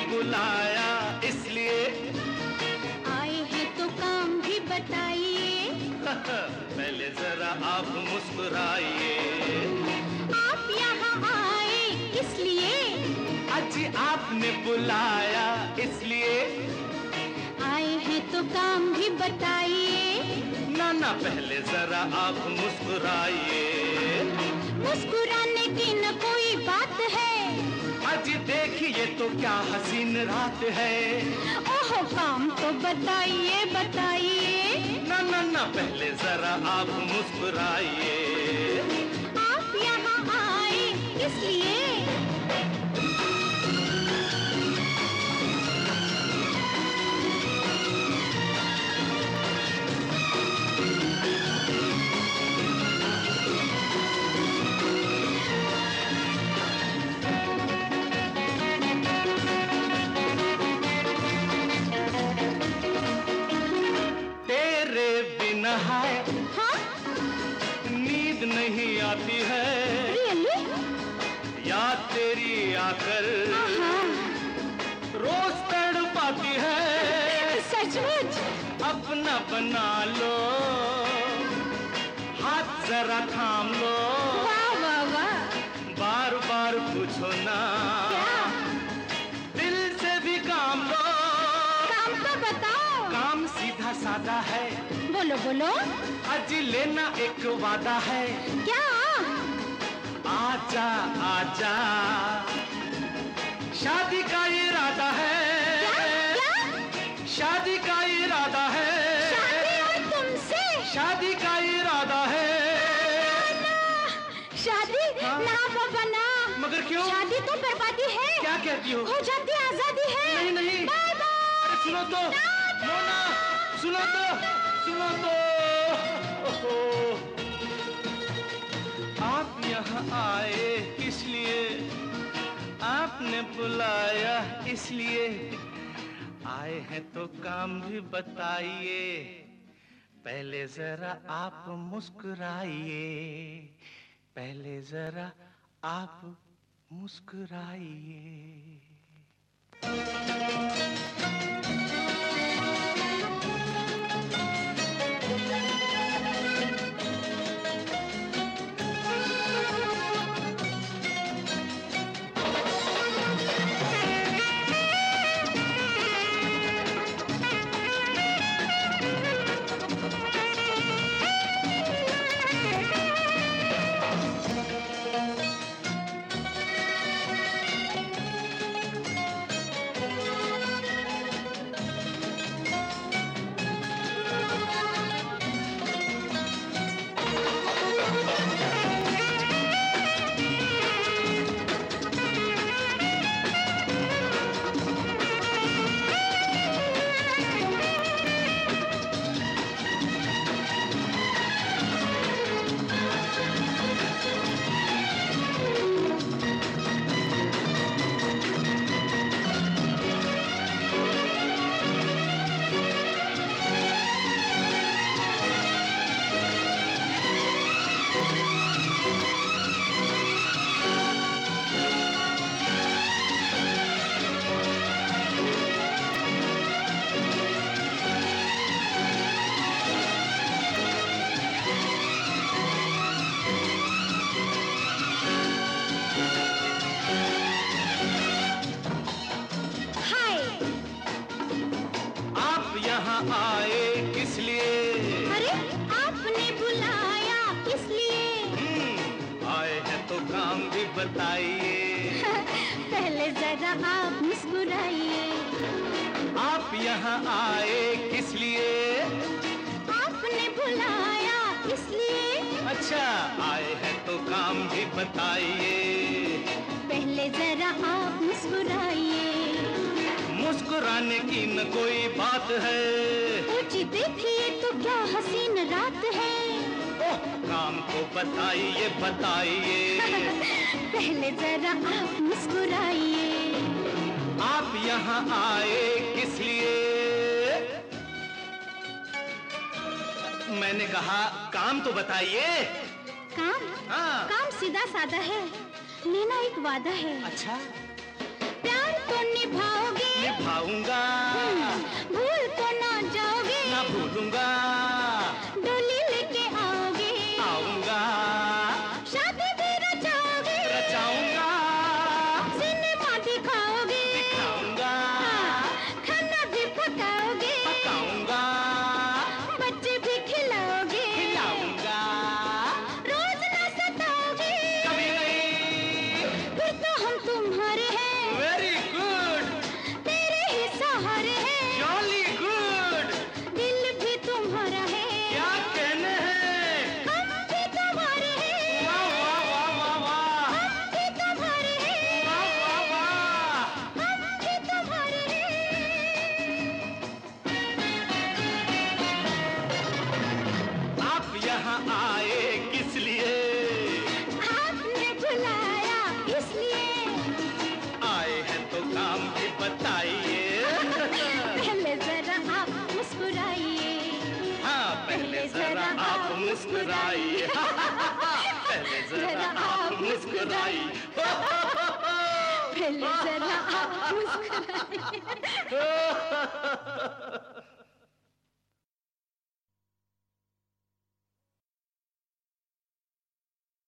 बुलाया इसलिए आए हैं तो काम भी बताइए। पहले जरा आप मुस्कुराइए। आप यहाँ आए इसलिए अजी आपने बुलाया इसलिए आए हैं तो काम भी बताइए। ना ना पहले जरा आप मुस्कुराइए। मुस्कुराने की न कोई बात है। अजी देखिए तो क्या हसीन रात है। ओहो काम तो बताइए बताइए। ना ना ना पहले जरा आप मुस्कुराइए। आप यहाँ आए इसलिए हाय हाँ? नींद नहीं आती है। Really? याद तेरी आकर रोज तड़पाती है। सचमुच? अपना बना लो हाथ जरा थाम लो। वाह वाह वाह। बार बार पूछो ना क्या? दिल से भी काम लो। काम तो बताओ। काम सीधा सादा है। बोलो बोलो। अजी लेना एक वादा है। क्या? आजा आजा शादी का इरादा है। क्या? शादी का इरादा है। शादी और तुमसे? शादी का इरादा है। शादी? हाँ? ना बाबा ना। मगर क्यों? शादी तो बर्बादी है। क्या कहती हो जाती आजादी है। नहीं नहीं। Bye bye. सुनो तो मोना सुनो तो सुनो तो। आप यहाँ आए इसलिए आपने बुलाया इसलिए आए हैं तो काम भी बताइए। पहले जरा आप मुस्कुराइए। पहले जरा आप मुस्कुराइए। यहाँ आए किस लिए? अरे आपने बुलाया किस लिए? आए हैं तो काम भी बताइए। पहले जरा आप मुस्कुराइए। आप यहाँ आए किस लिए? आपने बुलाया इसलिए। अच्छा आए हैं तो काम भी बताइए। पहले जरा आप मुस्कुराइए। मुस्कुराने की न कोई बात है। जी देखिए तो क्या हसीन रात है। ओह काम को बताइए बताइए। पहले जरा आप मुस्कुराइए। आप यहाँ आए किस लिए? मैंने कहा काम तो बताइए। काम? हाँ। काम सीधा साधा है, लेना एक वादा है। अच्छा प्यार तो निभाओगे मुस्कुराइए पहले जरा आप मुस्कुराइए पहले जरा आप मुस्कुराइए